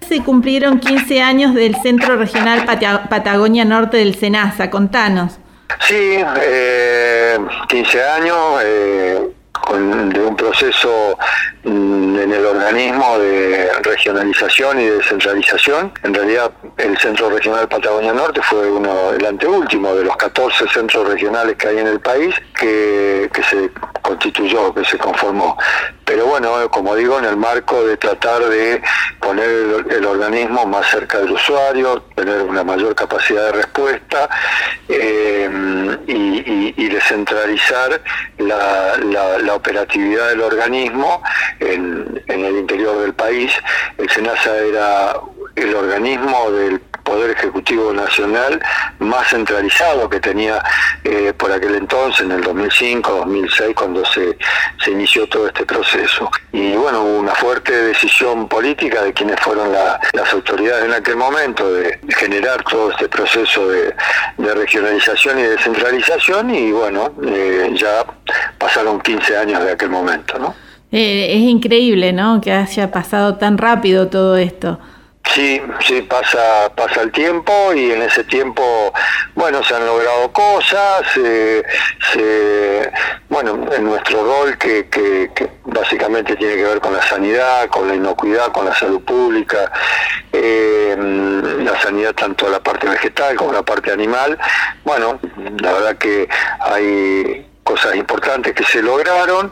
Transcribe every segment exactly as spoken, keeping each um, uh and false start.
Se cumplieron quince años del Centro Regional Pat- Patagonia Norte del SENASA. Contanos. Sí, eh, quince años eh, con, de un proceso mm, en el organismo de regionalización y descentralización. En realidad, el Centro Regional Patagonia Norte fue uno, el anteúltimo de los catorce centros regionales que hay en el país que, que se constituyó, que se conformó. Pero bueno, como digo, en el marco de tratar de poner el, el organismo más cerca del usuario, tener una mayor capacidad de respuesta eh, y, y, y descentralizar la, la, la operatividad del organismo en, en el interior del país. El SENASA era el organismo del Poder Ejecutivo Nacional más centralizado que tenía eh, por aquel entonces, en el dos mil cinco, dos mil seis, cuando se, se inició todo este proceso. Y bueno, hubo una fuerte decisión política de quienes fueron la, las autoridades en aquel momento de generar todo este proceso de, de regionalización y descentralización, y bueno, eh, ya pasaron quince años de aquel momento, ¿no? Eh, es increíble, ¿no?, que haya pasado tan rápido todo esto. Sí, sí, pasa pasa el tiempo, y en ese tiempo, bueno, se han logrado cosas, eh, se, bueno, en nuestro rol que, que, que básicamente tiene que ver con la sanidad, con la inocuidad, con la salud pública, eh, la sanidad tanto la parte vegetal como la parte animal. Bueno, la verdad que hay cosas importantes que se lograron,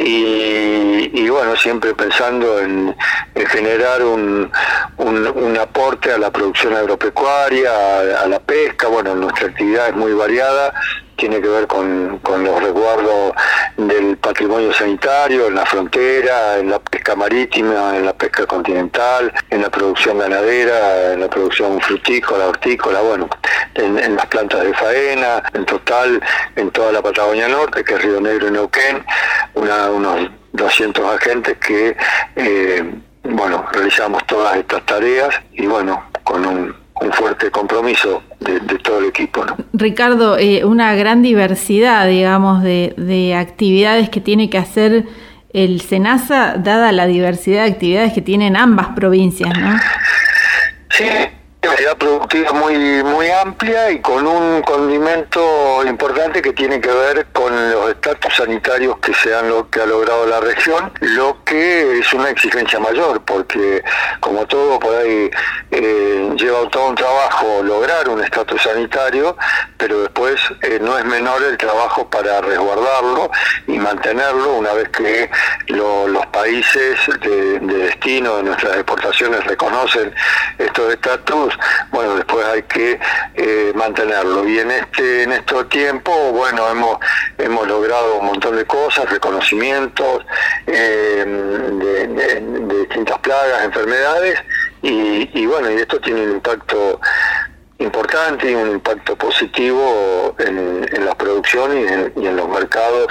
y, y bueno, siempre pensando en, en generar un, un, un aporte a la producción agropecuaria, a, a la pesca. Bueno, nuestra actividad es muy variada, tiene que ver con, con los resguardos del patrimonio sanitario, en la frontera, en la pesca marítima, en la pesca continental, en la producción ganadera, en la producción frutícola, hortícola, bueno, en, en las plantas de faena, en total, en toda la Patagonia Norte, que es Río Negro y Neuquén, una, unos doscientos agentes que, eh, bueno, realizamos todas estas tareas, y bueno, con un un fuerte compromiso de, de todo el equipo, ¿no? Ricardo, eh, una gran diversidad, digamos, de, de actividades que tiene que hacer el SENASA, dada la diversidad de actividades que tienen ambas provincias, ¿no? Sí, actividad productiva muy muy amplia, y con un condimento importante que tiene que ver con los estatus sanitarios que se han lo que ha logrado la región, lo que es una exigencia mayor, porque como todo por ahí eh, lleva todo un trabajo lograr un estatus sanitario, pero después eh, no es menor el trabajo para resguardarlo y mantenerlo una vez que lo, los países de, de destino de nuestras exportaciones reconocen estos estatus. Bueno, después hay que eh, mantenerlo, y en este en este tiempo, bueno, hemos hemos logrado un montón de cosas, reconocimientos eh, de, de, de distintas plagas, enfermedades, y, y bueno, y esto tiene un impacto importante y un impacto positivo en, en la producción y en, y en los mercados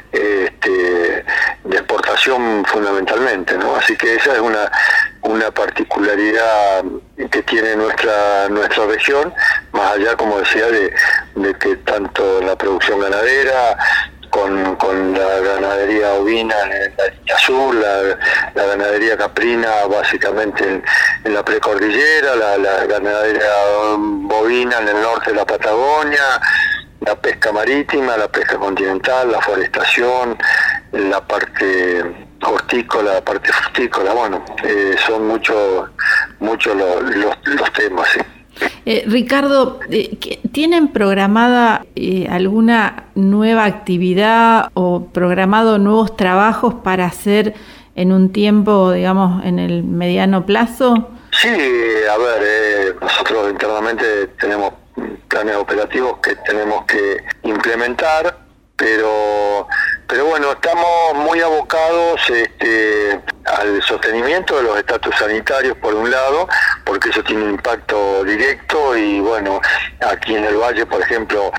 este, de exportación fundamentalmente, ¿no? Así que esa es una una particularidad que tiene nuestra nuestra región, más allá, como decía, de, de que tanto la producción ganadera, con, con la ganadería ovina en la línea azul, la, la ganadería caprina básicamente en, en la precordillera, la, la ganadería bovina en el norte de la Patagonia, la pesca marítima, la pesca continental, la forestación, la parte hortícola, la parte frutícola. Bueno, eh, son muchos muchos los, los, los temas, sí. Eh, Ricardo, eh, ¿tienen programada eh, alguna nueva actividad o programado nuevos trabajos para hacer en un tiempo, digamos, en el mediano plazo? Sí, a ver, eh, nosotros internamente tenemos planes operativos que tenemos que implementar, pero pero bueno, estamos muy abocados este, al sostenimiento de los estatus sanitarios por un lado, porque eso tiene un impacto directo, y bueno, aquí en el Valle, por ejemplo,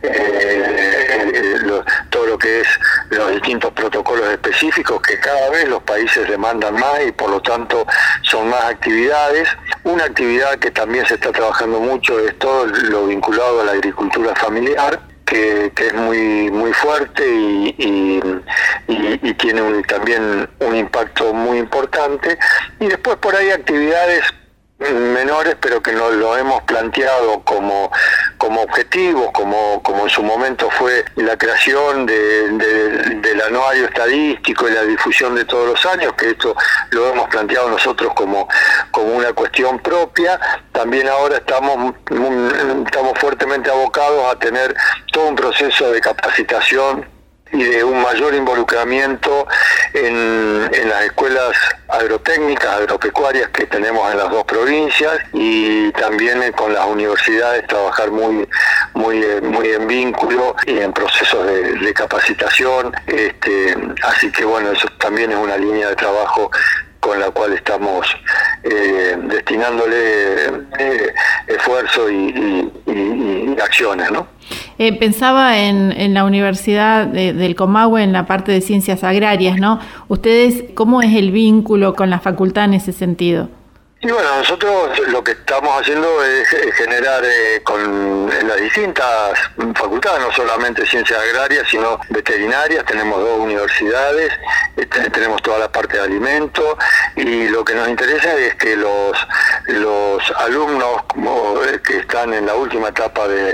eh, eh, lo, todo lo que es los distintos protocolos específicos que cada vez los países demandan más, y por lo tanto son más actividades. Una actividad que también se está trabajando mucho es todo lo vinculado a la agricultura familiar, Que, que es muy muy fuerte y, y, y, y tiene un, también un impacto muy importante. Y después por ahí actividades menores, pero que nos lo hemos planteado como como objetivos, como como en su momento fue la creación de, de, del anuario estadístico y la difusión de todos los años, que esto lo hemos planteado nosotros como como una cuestión propia. También ahora estamos estamos fuertemente abocados a tener todo un proceso de capacitación y de un mayor involucramiento en, en las escuelas agrotécnicas, agropecuarias que tenemos en las dos provincias, y también con las universidades trabajar muy muy muy en vínculo y en procesos de, de capacitación. Este, así que bueno, eso también es una línea de trabajo con la cual estamos eh, destinándole eh, esfuerzo y, y, y, y acciones, ¿no? Eh, pensaba en, en la Universidad de, del Comahue, en la parte de Ciencias Agrarias, ¿no? ¿Ustedes cómo es el vínculo con la facultad en ese sentido? Y bueno, nosotros lo que estamos haciendo es, es generar eh, con en las distintas facultades, no solamente ciencias agrarias, sino veterinarias. Tenemos dos universidades, eh, tenemos toda la parte de alimentos, y lo que nos interesa es que los los alumnos como, eh, que están en la última etapa de,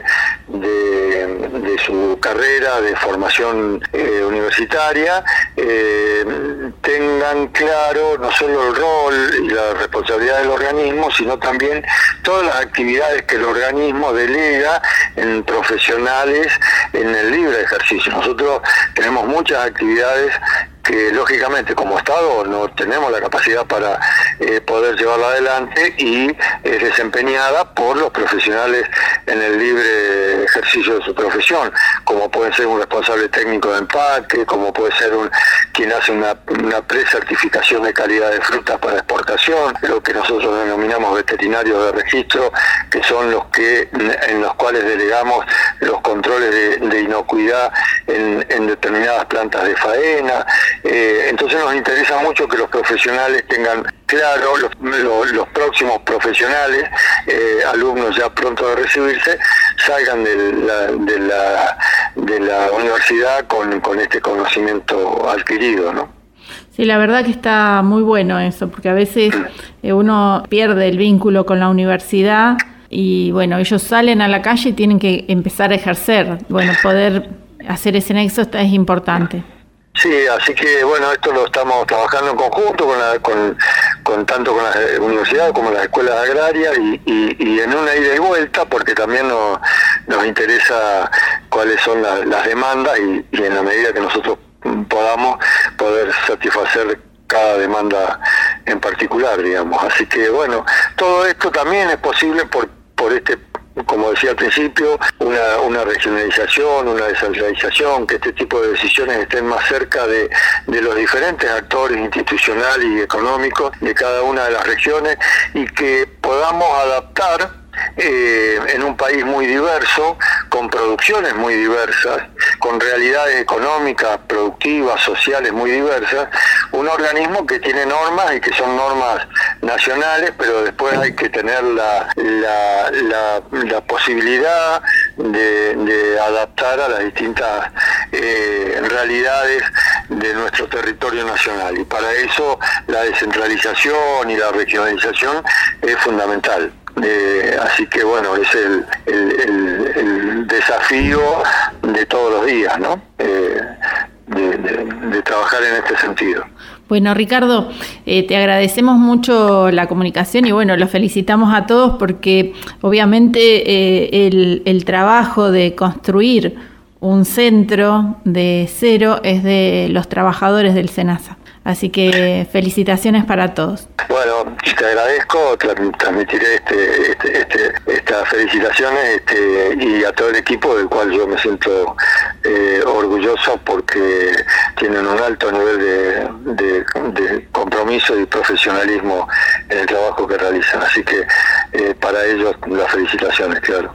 de, de su carrera de formación eh, universitaria eh, tengan claro no solo el rol y la responsabilidad del organismo, sino también todas las actividades que el organismo delega en profesionales en el libre ejercicio. Nosotros tenemos muchas actividades que lógicamente como Estado no tenemos la capacidad para eh, poder llevarla adelante, y es desempeñada por los profesionales en el libre ejercicio de su profesión, como puede ser un responsable técnico de empaque, como puede ser un quien hace una, una precertificación de calidad de frutas para exportación, lo que nosotros denominamos veterinarios de registro, que son los que en los cuales delegamos los controles de, de inocuidad en, en determinadas plantas de faena. Eh, entonces nos interesa mucho que los profesionales tengan claro, los, los, los próximos profesionales, eh, alumnos ya pronto de recibirse, salgan de la, de la, de la universidad con, con este conocimiento adquirido, ¿no? Sí, la verdad que está muy bueno eso, porque a veces eh, uno pierde el vínculo con la universidad y bueno, ellos salen a la calle y tienen que empezar a ejercer. Bueno, poder hacer ese nexo está, es importante. Sí, así que bueno, esto lo estamos trabajando en conjunto con, la, con, con tanto con las universidades como las escuelas agrarias, y, y, y en una ida y vuelta, porque también nos, nos interesa cuáles son la, las demandas, y, y en la medida que nosotros podamos poder satisfacer cada demanda en particular, digamos. Así que bueno, todo esto también es posible por, por este, como decía al principio, una, una regionalización, una descentralización, que este tipo de decisiones estén más cerca de, de los diferentes actores institucionales y económicos de cada una de las regiones, y que podamos adaptar eh, en un país muy diverso, con producciones muy diversas, con realidades económicas, productivas, sociales muy diversas, un organismo que tiene normas y que son normas nacionales, pero después hay que tener la, la, la, la posibilidad de, de adaptar a las distintas eh, realidades de nuestro territorio nacional, y para eso la descentralización y la regionalización es fundamental. Eh, así que bueno, es el, el, el, el desafío de todos los días, ¿no? Eh, de, de, de trabajar en este sentido. Bueno, Ricardo, eh, te agradecemos mucho la comunicación y bueno, los felicitamos a todos porque obviamente eh, el, el trabajo de construir un centro de cero es de los trabajadores del SENASA. Así que felicitaciones para todos. Bueno, te agradezco, transmitiré este, este, este, estas felicitaciones este, y a todo el equipo del cual yo me siento eh, orgulloso, porque tienen un alto nivel de, de, de compromiso y profesionalismo en el trabajo que realizan. Así que eh, para ellos las felicitaciones, claro.